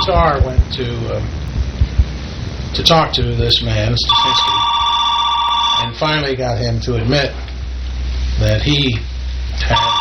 Starr went to talk to this man, Stasinski, and finally got him to admit that he had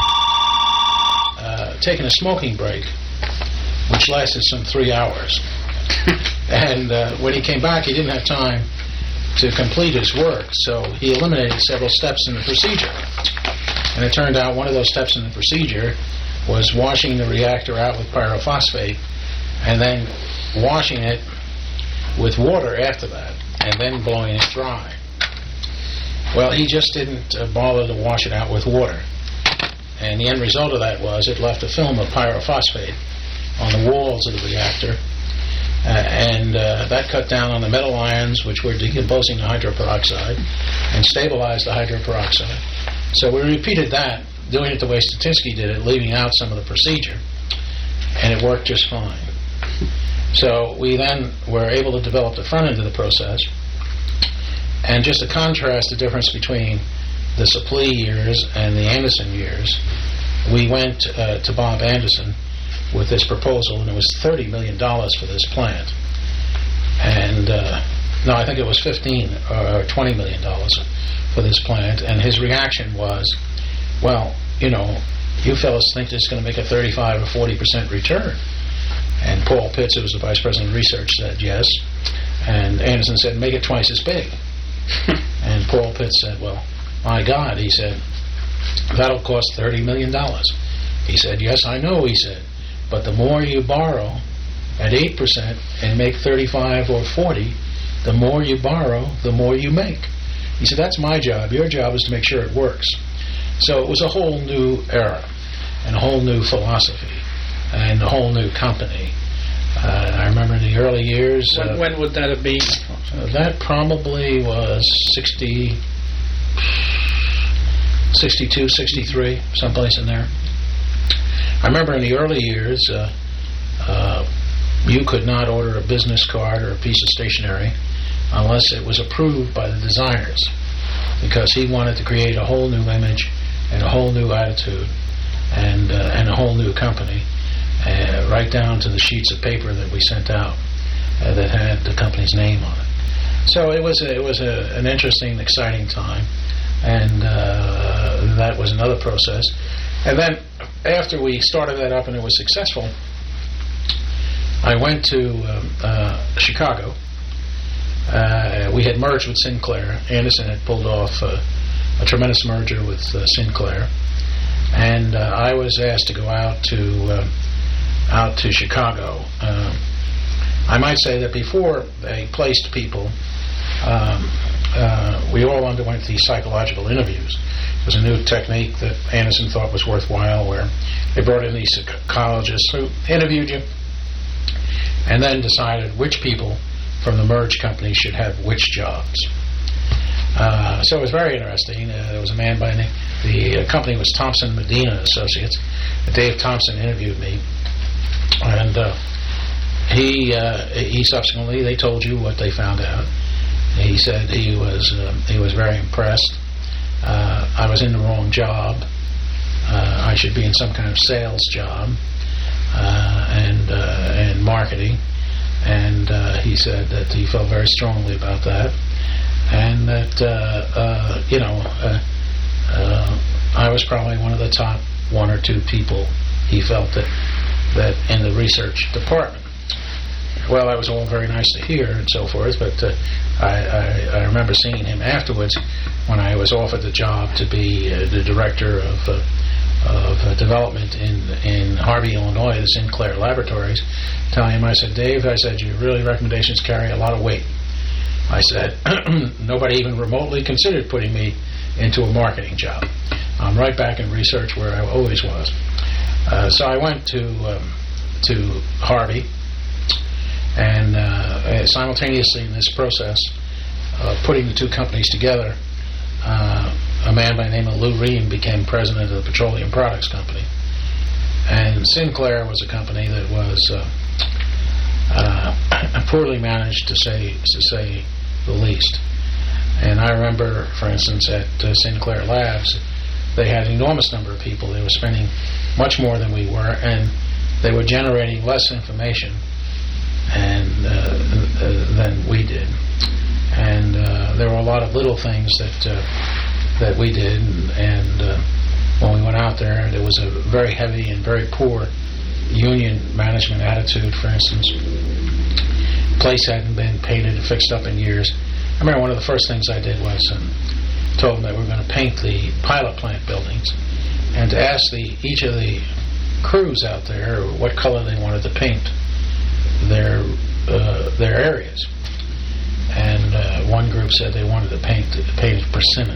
taken a smoking break, which lasted some 3 hours. And when he came back, he didn't have time to complete his work, so he eliminated several steps in the procedure. And it turned out one of those steps in the procedure was washing the reactor out with pyrophosphate and then washing it with water after that and then blowing it dry. Well, he just didn't bother to wash it out with water. And the end result of that was it left a film of pyrophosphate on the walls of the reactor, and that cut down on the metal ions which were decomposing the hydroperoxide and stabilized the hydroperoxide. So we repeated that, doing it the way Stasinski did it, leaving out some of the procedure, and it worked just fine. So we then were able to develop the front end of the process, and just to contrast the difference between the Supplee years and the Anderson years, we went to Bob Anderson with this proposal, and it was $30 million for this plant. And, no, I think it was $15 or $20 million for this plant, and his reaction was, well, you know, you fellas think this is going to make a 35 or 40% return. And Paul Pitts, who was the vice president of research, said yes. And Anderson said, make it twice as big. And Paul Pitts said, well, my God, he said, that'll cost $30 million. He said, yes, I know, he said, but the more you borrow at 8% and make 35 or 40, the more you borrow, the more you make. He said, that's my job. Your job is to make sure it works. So it was a whole new era and a whole new philosophy and a whole new company. I remember in the early years... When would that have been? That probably was 62, 63, someplace in there. I remember in the early years, you could not order a business card or a piece of stationery unless it was approved by the designers, because he wanted to create a whole new image and a whole new attitude and a whole new company, right down to the sheets of paper that we sent out that had the company's name on it. So it was an interesting, exciting time, and that was another process. And then after we started that up and it was successful, I went to Chicago. We had merged with Sinclair. Anderson had pulled off a tremendous merger with Sinclair, and I was asked to go out to Chicago. I might say that before they placed people, we all underwent these psychological interviews. It was a new technique that Anderson thought was worthwhile, where they brought in these psychologists who interviewed you and then decided which people from the merged company should have which jobs. So it was very interesting. There was a man by name, the company was Thompson Medina Associates. Dave Thompson interviewed me, and he subsequently, they told you what they found out. He said he was very impressed. I was in the wrong job. I should be in some kind of sales job and marketing. And he said that he felt very strongly about that, and that I was probably one of the top 1 or 2 people he felt that in the research department. Well, that was all very nice to hear and so forth, but I remember seeing him afterwards when I was offered the job to be the director of development in Harvey, Illinois, the Sinclair Laboratories, telling him, I said, Dave, I said, your really recommendations carry a lot of weight. I said, nobody even remotely considered putting me into a marketing job. I'm right back in research where I always was. So I went to Harvey, and simultaneously in this process of putting the two companies together, a man by the name of Lou Ream became president of the Petroleum Products Company. And Sinclair was a company that was poorly managed, to say the least. And I remember, for instance, at Sinclair Labs, they had an enormous number of people. They were spending much more than we were, and they were generating less information than we did. And there were a lot of little things that we did. And when we went out there was a very heavy and very poor union management attitude. For instance, place hadn't been painted and fixed up in years. I remember one of the first things I did was told them that we were going to paint the pilot plant buildings, and to ask each of the crews out there what color they wanted to paint their areas. And one group said they wanted to paint it persimmon.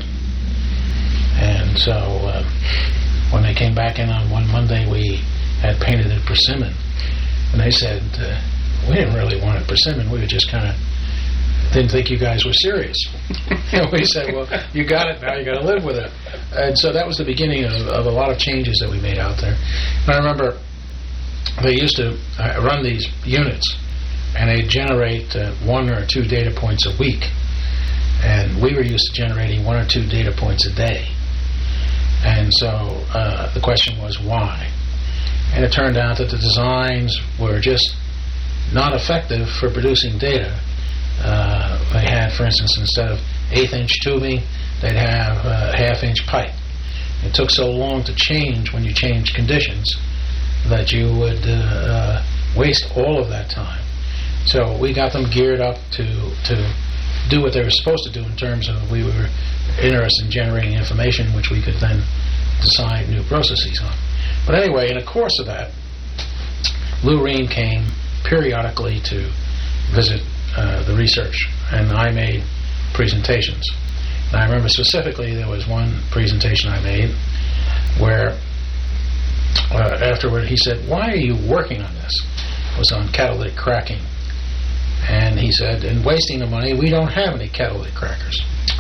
And so when they came back in on one Monday, we had painted it persimmon. And they said, we didn't really want it persimmon. We were just kind of didn't think you guys were serious. And we said, well, you got it now, you got to live with it. And so that was the beginning of a lot of changes that we made out there. And I remember they used to run these units, and they'd generate 1 or 2 data points a week. And we were used to generating 1 or 2 data points a day. And so the question was, why? And it turned out that the designs were just not effective for producing data. They had, for instance, instead of 1/8-inch tubing, they'd have 1/2-inch pipe. It took so long to change when you change conditions that you would waste all of that time. So we got them geared up to do what they were supposed to do in terms of we were interested in generating information which we could then decide new processes on. But anyway, in the course of that, Lou Ream came periodically to visit the research, and I made presentations. And I remember specifically there was one presentation I made where afterward he said, why are you working on this? It was on catalytic cracking. And he said, in wasting the money, we don't have any catalytic crackers.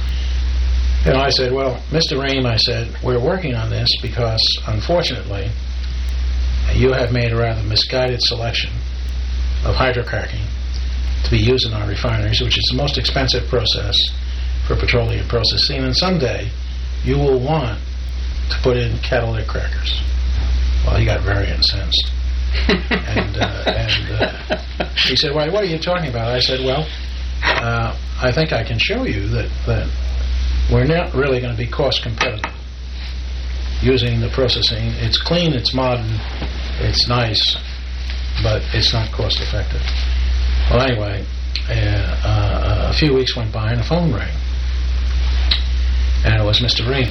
And I said, well, Mr. Ream, I said, we're working on this because, unfortunately, you have made a rather misguided selection of hydrocracking to be used in our refineries, which is the most expensive process for petroleum processing, and someday you will want to put in catalytic crackers. Well, he got very incensed. and he said, well, what are you talking about? I said, well, I think I can show you that we're not really going to be cost competitive using the processing. It's clean, it's modern, it's nice, but it's not cost effective. Well, anyway, a few weeks went by and a phone rang. And it was Mr. Ream.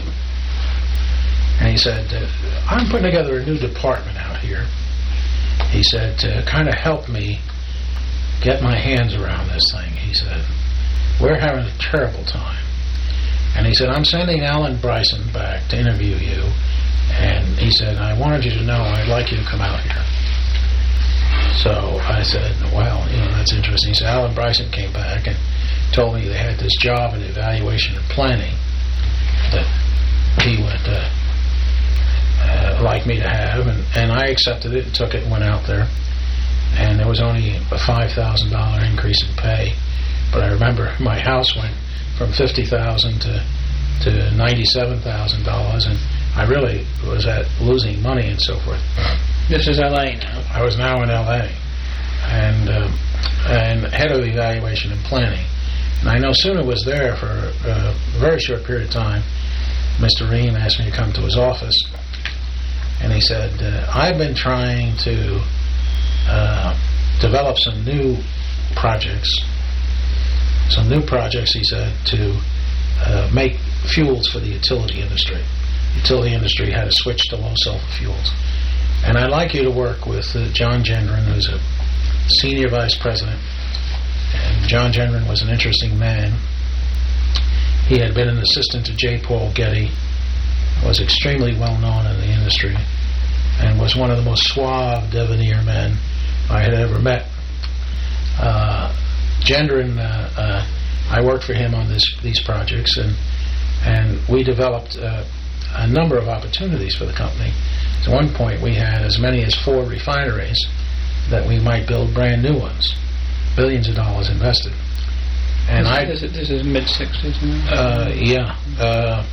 And he said, I'm putting together a new department out here. He said, to kind of help me get my hands around this thing. He said, we're having a terrible time. And he said, I'm sending Alan Bryson back to interview you. And he said, I wanted you to know I'd like you to come out here. So I said, well, that's interesting. He said, Alan Bryson came back and told me they had this job in evaluation and planning that he would like me to have. And I accepted it, took it, and went out there. And there was only a $5,000 increase in pay. But I remember my house went from $50,000 to $97,000, and I really was at losing money and so forth. This is L.A. now. I was now in L.A. and head of evaluation and planning. And I no sooner was there for a very short period of time, Mr. Ream asked me to come to his office, and he said, I've been trying to develop some new projects, he said, to make fuels for the utility industry. The utility industry had to switch to low sulfur fuels. And I'd like you to work with John Gendron, who's a senior vice president. And John Gendron was an interesting man. He had been an assistant to J. Paul Getty, was extremely well known in the industry, and was one of the most suave, debonair men I had ever met. Gendron, I worked for him on these projects, and we developed a number of opportunities for the company. At one point, we had as many as 4 refineries that we might build brand new ones. Billions of dollars invested. And this is mid-60s now?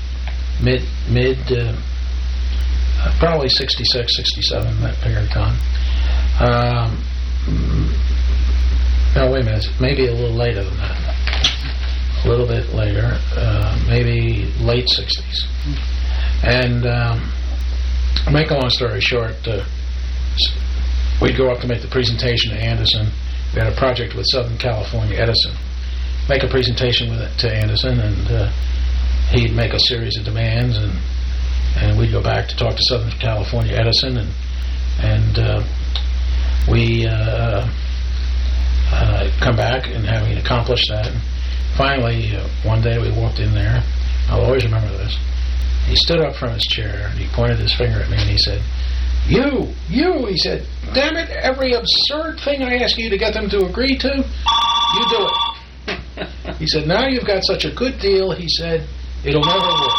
Probably 66, 67, that period of time. No, wait a minute. Maybe a little later than that. A little bit later, maybe late 60s. And make a long story short, we'd go up to make the presentation to Anderson. We had a project with Southern California Edison. Make a presentation with it to Anderson, and he'd make a series of demands, and we'd go back to talk to Southern California Edison, and we come back and having accomplished that. And finally, one day we walked in there. I'll always remember this. He stood up from his chair and he pointed his finger at me and he said, you, he said, damn it, every absurd thing I ask you to get them to agree to, you do it. He said, now you've got such a good deal, he said, it'll never work.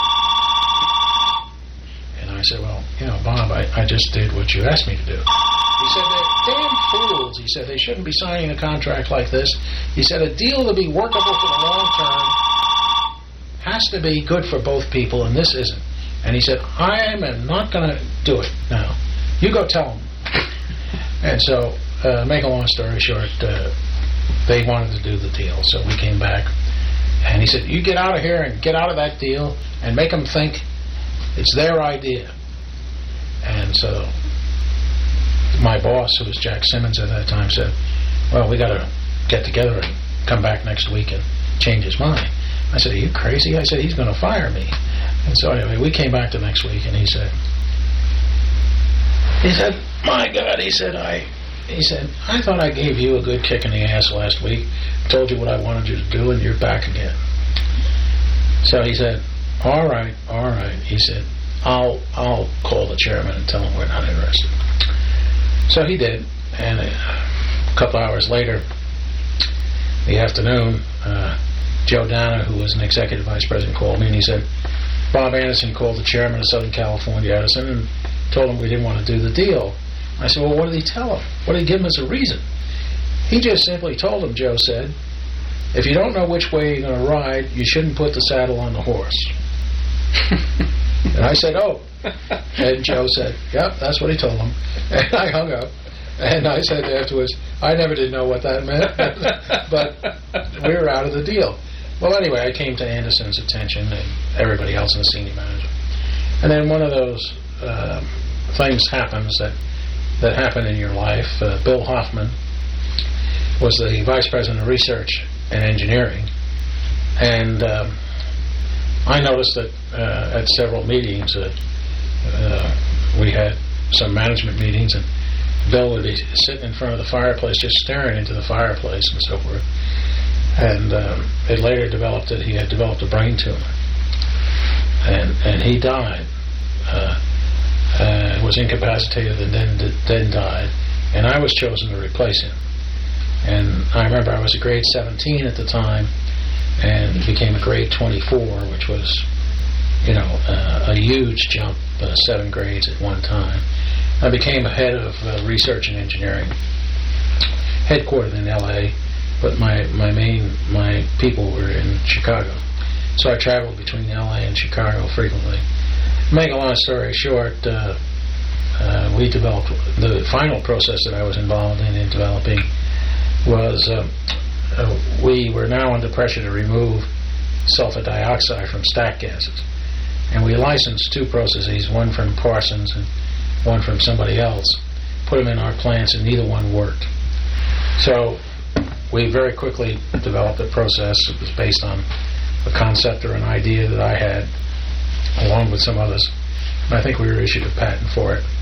And I said, well, Bob, I just did what you asked me to do. He said, they're damn fools. He said, they shouldn't be signing a contract like this. He said, a deal to be workable for the long term has to be good for both people, and this isn't. And he said, I am not going to do it now. You go tell them. And so, make a long story short, they wanted to do the deal. So we came back, and he said, you get out of here and get out of that deal and make them think it's their idea. And so my boss, who was Jack Simmons at that time, said, well, we got to get together and come back next week and change his mind. I said, are you crazy? I said, he's going to fire me. And so anyway, we came back the next week, and he said, my God, he said, I thought I gave you a good kick in the ass last week, told you what I wanted you to do, and you're back again. So he said, all right. He said, I'll call the chairman and tell him we're not interested. So he did, and a couple hours later, the afternoon, Joe Dana, who was an executive vice president, called me and he said, Bob Anderson called the chairman of Southern California Edison and told him we didn't want to do the deal. I said, well, what did he tell him? What did he give him as a reason? He just simply told him, Joe said, if you don't know which way you're going to ride, you shouldn't put the saddle on the horse. And I said, oh. And Joe said, yep, that's what he told him. And I hung up. And I said afterwards, I never did know what that meant, but we were out of the deal. Well, anyway, I came to Anderson's attention and everybody else in the senior manager. And then one of those things happens that happened in your life. Bill Hoffman was the vice president of research and engineering. And I noticed that at several meetings, we had some management meetings, and Bill would be sitting in front of the fireplace just staring into the fireplace and so forth. And it later developed that he had developed a brain tumor. And he died. Was incapacitated and then died. And I was chosen to replace him. And I remember I was a grade 17 at the time and became a grade 24, which was, a huge jump, 7 grades at one time. I became a head of research and engineering, headquartered in L.A., but my people were in Chicago. So I traveled between L.A. and Chicago frequently. Make a long story short, we developed, the final process that I was involved in developing was we were now under pressure to remove sulfur dioxide from stack gases. And we licensed 2 processes, one from Parsons and one from somebody else, put them in our plants, and neither one worked. So we very quickly developed a process that was based on a concept or an idea that I had, along with some others. And I think we were issued a patent for it.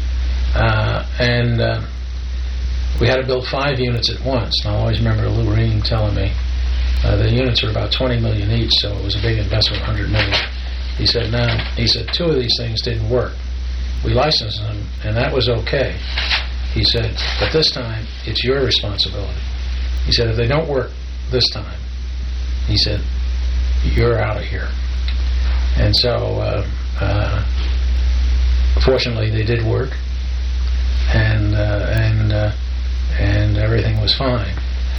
We had to build 5 units at once. And I always remember Lou Ream telling me the units were about $20 million each, so it was a big investment, $100 million. He said, no. He said, 2 of these things didn't work. We licensed them, and that was okay. He said, but this time, it's your responsibility. He said, if they don't work this time, he said, you're out of here. And so, fortunately, they did work, and everything was fine.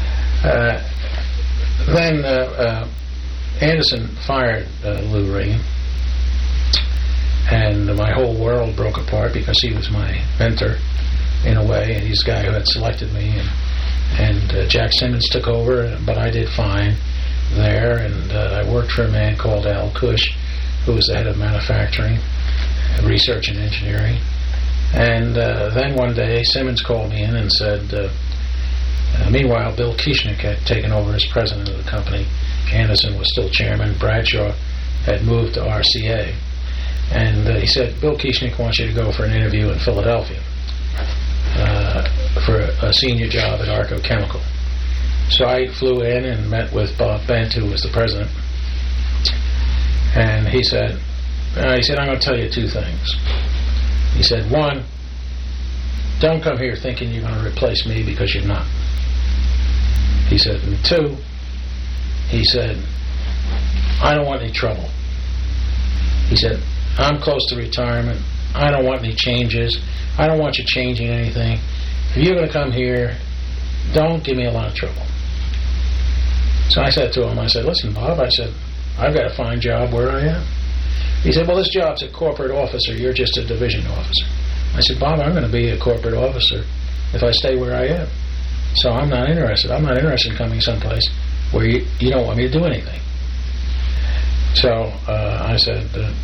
Then Anderson fired Lou Ream, and my whole world broke apart because he was my mentor in a way, and he's the guy who had selected me, And Jack Simmons took over, but I did fine there, and I worked for a man called Al Cush, who was the head of manufacturing, research and engineering. And then one day Simmons called me in and said, meanwhile Bill Kieschnick had taken over as president of the company. Anderson was still chairman. Bradshaw had moved to RCA. And he said, Bill Kieschnick wants you to go for an interview in Philadelphia for a senior job at Arco Chemical. So I flew in and met with Bob Bent, who was the president. And he said, I'm going to tell you two things. He said, one, don't come here thinking you're going to replace me, because you're not. He said, and two, he said, I don't want any trouble. He said, I'm close to retirement. I don't want any changes. I don't want you changing anything. If you're going to come here, don't give me a lot of trouble. So I said to him, I said, listen, Bob, I said, I've got to find a job where I am. He said, well, this job's a corporate officer. You're just a division officer. I said, Bob, I'm going to be a corporate officer if I stay where I am. So I'm not interested. I'm not interested in coming someplace where you don't want me to do anything. So I said,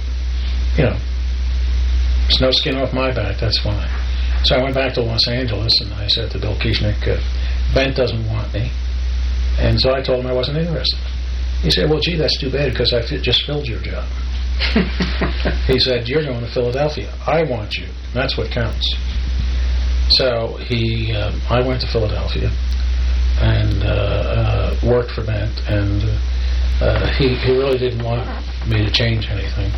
there's no skin off my back. That's fine. So I went back to Los Angeles, and I said to Bill Kieschnick, Bent doesn't want me. And so I told him I wasn't interested. He said, well, gee, that's too bad, because I just filled your job. He said, you're going to Philadelphia. I want you. That's what counts. So I went to Philadelphia and worked for Bent, and he really didn't want me to change anything.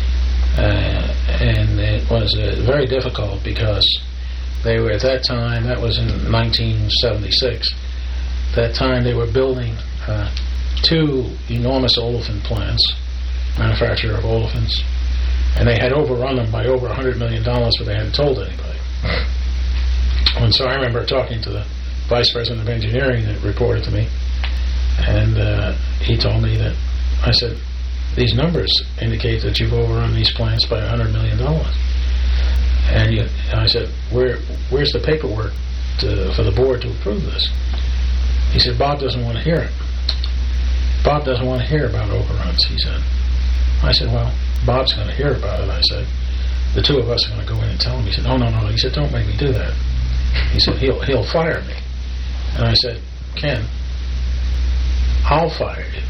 And it was very difficult, because they were, at that time, that was in 1976, that time they were building two enormous olefin plants, manufacturer of olefins, and they had overrun them by over $100 million, but they hadn't told anybody. And so I remember talking to the vice president of engineering that reported to me, and he told me that, I said, these numbers indicate that you've overrun these plants by $100 million. And I said, where's the paperwork for the board to approve this? He said, Bob doesn't want to hear it. Bob doesn't want to hear about overruns, he said. I said, well, Bob's going to hear about it. I said, the two of us are going to go in and tell him. He said, no. He said, don't make me do that. He said, he'll fire me. And I said, Ken, I'll fire you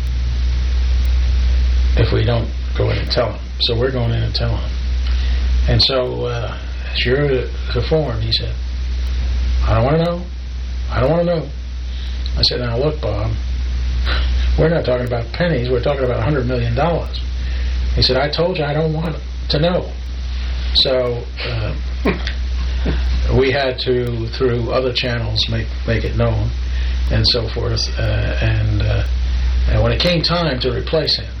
if we don't go in and tell him. So we're going in and telling him. And so, as you're to form, he said, I don't want to know. I don't want to know. I said, now look, Bob, we're not talking about pennies. We're talking about $100 million. He said, I told you I don't want to know. So we had to, through other channels, make it known, and so forth. And when it came time to replace him,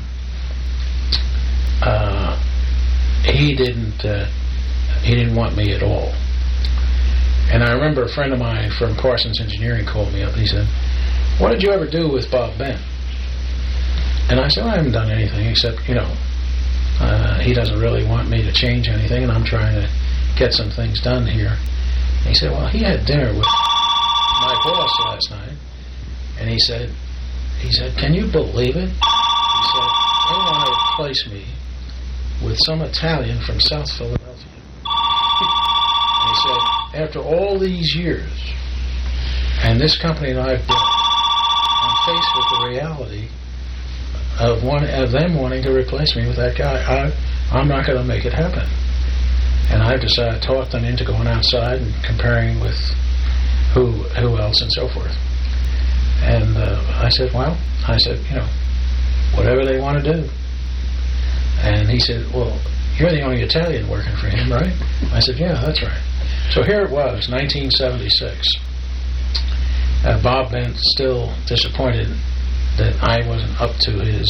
he didn't want me at all. And I remember a friend of mine from Parsons Engineering called me up. He said, what did you ever do with Bob Bent? And I said, I haven't done anything except, he doesn't really want me to change anything, and I'm trying to get some things done here. And he said, well, he had dinner with my boss last night, and he said, can you believe it? He said, they want to replace me with some Italian from South Philadelphia. And he said, after all these years, and this company that I've built, I'm faced with the reality of them wanting to replace me with that guy. I'm not going to make it happen. And I've decided to talk them into going outside and comparing with who else and so forth. And I said, whatever they want to do. And he said, well, you're the only Italian working for him, right? I said, yeah, that's right. So here it was, 1976. Bob Bent still disappointed that I wasn't up to his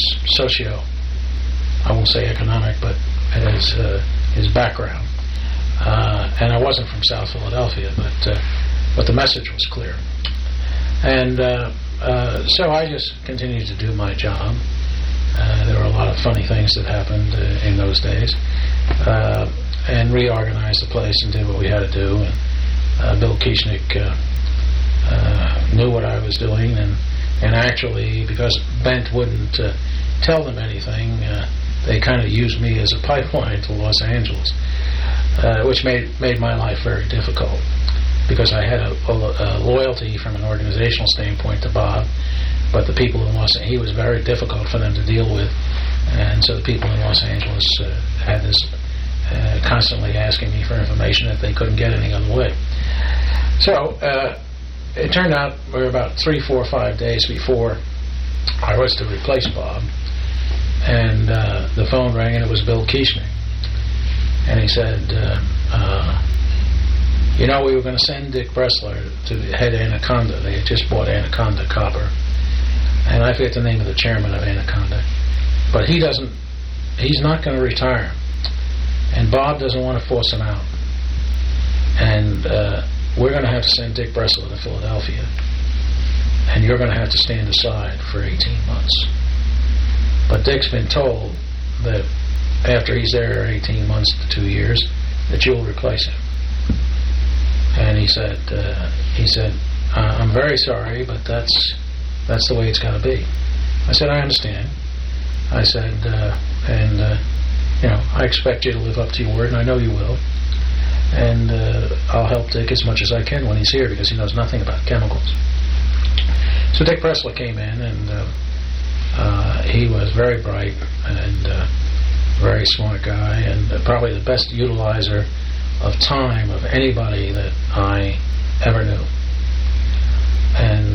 I won't say economic, but his background. And I wasn't from South Philadelphia, but the message was clear. And so I just continued to do my job. There were a lot of funny things that happened in those days, and reorganized the place and did what we had to do. And Bill Kieschnick knew what I was doing, and actually, because Bent wouldn't tell them anything, they kind of used me as a pipeline to Los Angeles, which made my life very difficult, because I had a loyalty from an organizational standpoint to Bob, but the people in Los Angeles, he was very difficult for them to deal with, and so the people in Los Angeles had this constantly asking me for information that they couldn't get any other way. So it turned out we were about 3, 4, 5 days before I was to replace Bob, and the phone rang, and it was Bill Kieschnick, and he said, we were going to send Dick Bressler to head Anaconda. They had just bought Anaconda Copper, and I forget the name of the chairman of Anaconda, but he's not going to retire, and Bob doesn't want to force him out, and we're going to have to send Dick Bressler to Philadelphia, and you're going to have to stand aside for 18 months. But Dick's been told that after he's there 18 months to 2 years, that you'll replace him. And he said, I'm very sorry, but that's the way it's got to be. I said, I understand. I said, I expect you to live up to your word, and I know you will. And I'll help Dick as much as I can when he's here, because he knows nothing about chemicals. So Dick Bressler came in, and he was very bright and very smart guy, and probably the best utilizer of time of anybody that I ever knew. And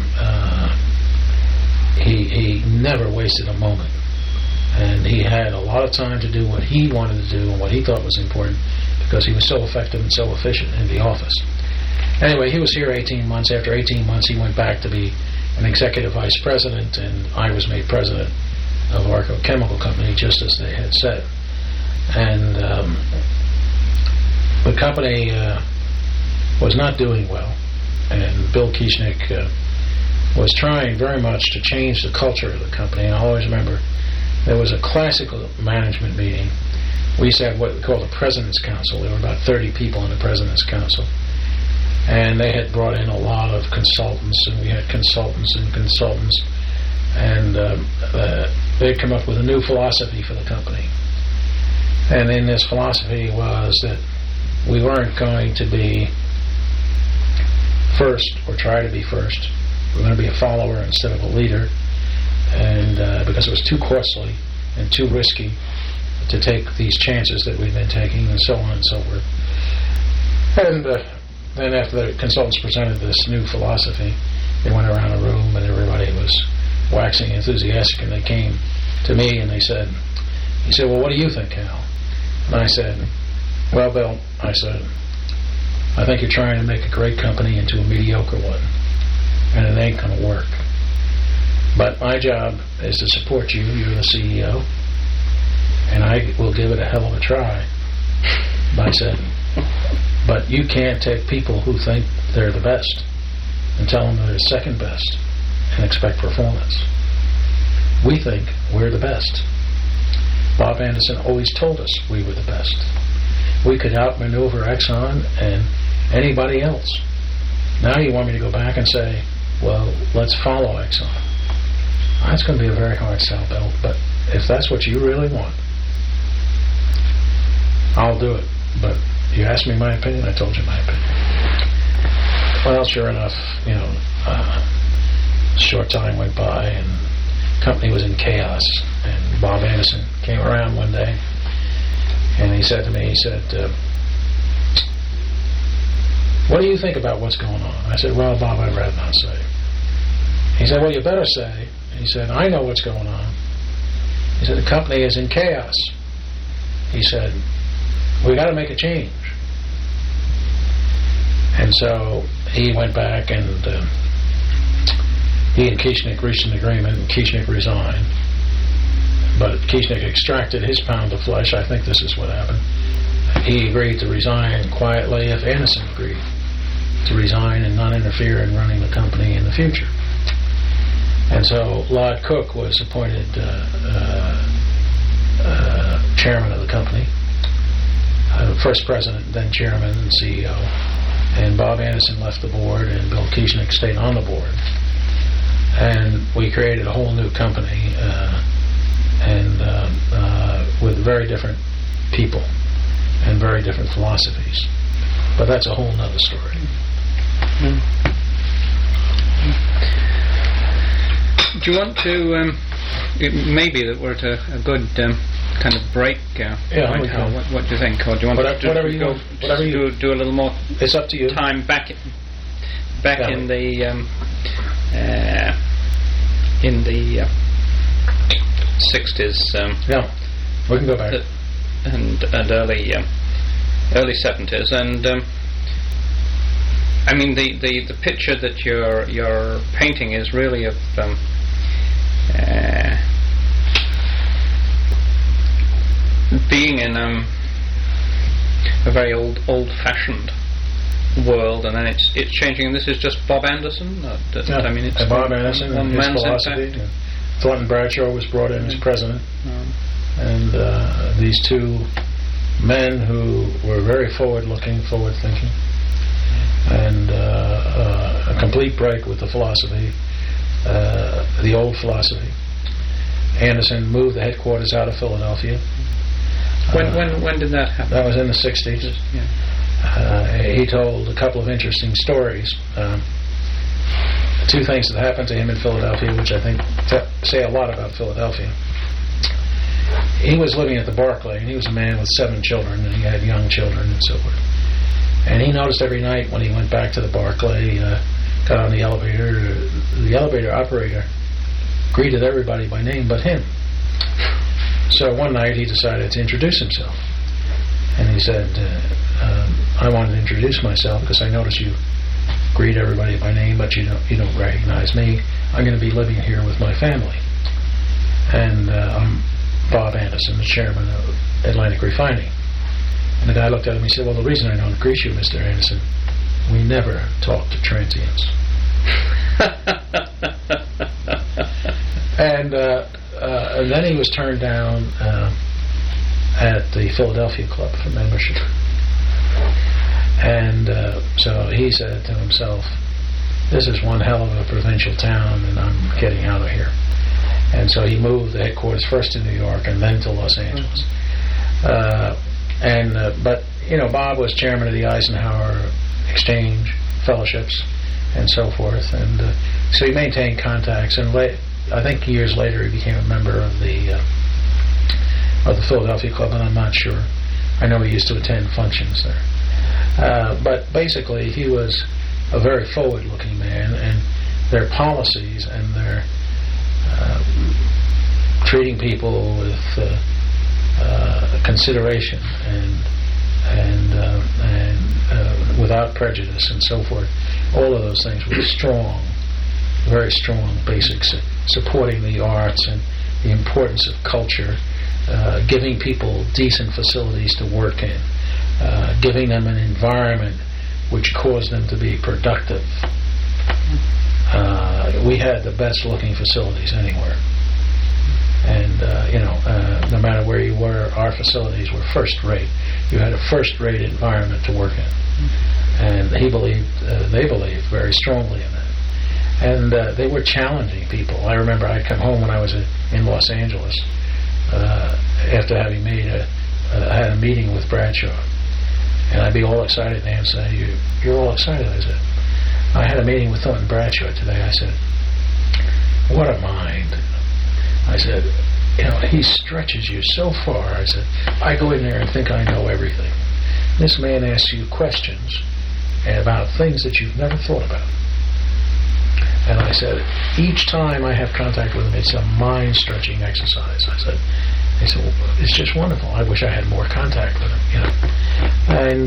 he never wasted a moment. And he had a lot of time to do what he wanted to do and what he thought was important, because he was so effective and so efficient in the office. Anyway, he was here 18 months. After 18 months, he went back to be an executive vice president, and I was made president of Arco Chemical Company, just as they had said. And the company was not doing well, and Bill Kieschnick was trying very much to change the culture of the company. And I always remember there was a classical management meeting. We used to have what we called a President's Council. There were about 30 people in the President's Council. And they had brought in a lot of consultants, and we had consultants. And they'd come up with a new philosophy for the company. And in this philosophy was that we weren't going to be first or try to be first. We were going to be a follower instead of a leader. And because it was too costly and too risky to take these chances that we've been taking, and so on and so forth. And then after the consultants presented this new philosophy, they went around a room and everybody was waxing enthusiastic, and they came to me and he said, well, what do you think, Hal? And I said, well, Bill, I think you're trying to make a great company into a mediocre one, and it ain't going to work. But my job is to support you. You're the CEO, and I will give it a hell of a try. But I said, but you can't take people who think they're the best and tell them they're the second best and expect performance. We think we're the best. Bob Anderson always told us we were the best. We could outmaneuver Exxon and anybody else. Now you want me to go back and say, well, let's follow Exxon. That's going to be a very hard sell, Bill, but if that's what you really want, I'll do it. But you asked me my opinion, I told you my opinion. Well, sure enough, a short time went by and the company was in chaos, and Bob Anderson came around one day and he said to me, what do you think about what's going on? I said, well, Bob, I'd rather not say. He said, well, you better say. He said, I know what's going on. He said, the company is in chaos. He said, we got to make a change. And so he went back and he and Kieschnick reached an agreement, and Kieschnick resigned. But Kieschnick extracted his pound of flesh. I think this is what happened. He agreed to resign quietly if Anderson agreed to resign and not interfere in running the company in the future. And so Lod Cook was appointed chairman of the company, first president, then chairman and CEO. And Bob Anderson left the board, and Bill Kieschnick stayed on the board. And we created a whole new company, with very different people and very different philosophies. But that's a whole nother story. Do you want to, maybe that we're at a good kind of break right now. What do you think? Or do you want to do a little more it's up to you. Time back in the 60s. Yeah, we can go back. And early 70s, and I mean the picture that you're painting is really of being in a very old-fashioned world, and then it's changing. And this is just Bob Anderson. I mean, it's Bob Anderson and his philosophy. Thornton Bradshaw was brought in as president, and these two men who were very forward-looking, forward-thinking, and a complete break with the philosophy, the old philosophy. Anderson moved the headquarters out of Philadelphia. When did that happen? That was in the 60s. Yeah. He told a couple of interesting stories. Two things that happened to him in Philadelphia, which I think say a lot about Philadelphia. He was living at the Barclay, and he was a man with 7 children, and he had young children and so forth. And he noticed every night when he went back to the Barclay, got on the elevator operator greeted everybody by name but him. So one night he decided to introduce himself. And he said, I wanted to introduce myself because I noticed you greet everybody by name, but you don't recognize me. I'm going to be living here with my family. And I'm Bob Anderson, the chairman of Atlantic Refining. And the guy looked at him and he said, well, the reason I don't greet you, Mr. Anderson, we never talk to transients. And then he was turned down at the Philadelphia Club for membership. And so he said to himself, this is one hell of a provincial town, and I'm getting out of here. And so he moved the headquarters first to New York and then to Los Angeles. But Bob was chairman of the Eisenhower Exchange Fellowships and so forth, and so he maintained contacts. And I think years later he became a member of the Philadelphia Club, and I'm not sure. I know he used to attend functions there. But basically, he was a very forward-looking man, and their policies and their treating people with consideration and without prejudice and so forth. All of those things were strong, very strong basics, supporting the arts and the importance of culture, giving people decent facilities to work in, giving them an environment which caused them to be productive. We had the best looking facilities anywhere. And, no matter where you were, our facilities were first rate. You had a first rate environment to work in. And they believed very strongly in that. And they were challenging people. I remember I'd come home when I was in Los Angeles after having had a meeting with Bradshaw. And I'd be all excited, and they'd say, you're all excited. I said, I had a meeting with Thornton Bradshaw today. I said, what a mind. I said, he stretches you so far. I said, I go in there and think I know everything. This man asks you questions about things that you've never thought about. And I said, each time I have contact with him, it's a mind-stretching exercise. I said, well, it's just wonderful. I wish I had more contact with him, And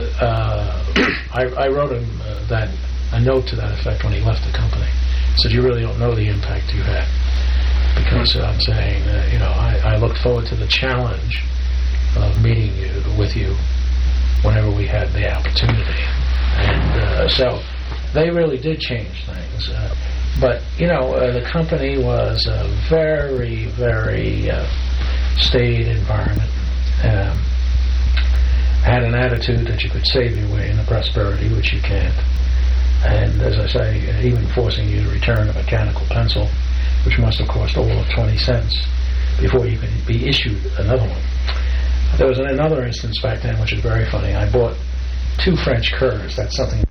I wrote him a note to that effect when he left the company. I said, you really don't know the impact you had. Because I'm saying, I look forward to the challenge of meeting with you whenever we had the opportunity. And so they really did change things. But, the company was a very, very staid environment. had an attitude that you could save your way into prosperity, which you can't. And as I say, even forcing you to return a mechanical pencil, which must have cost all of 20 cents before you could be issued another one. There was another instance back then which is very funny. I bought 2 French curs. That's something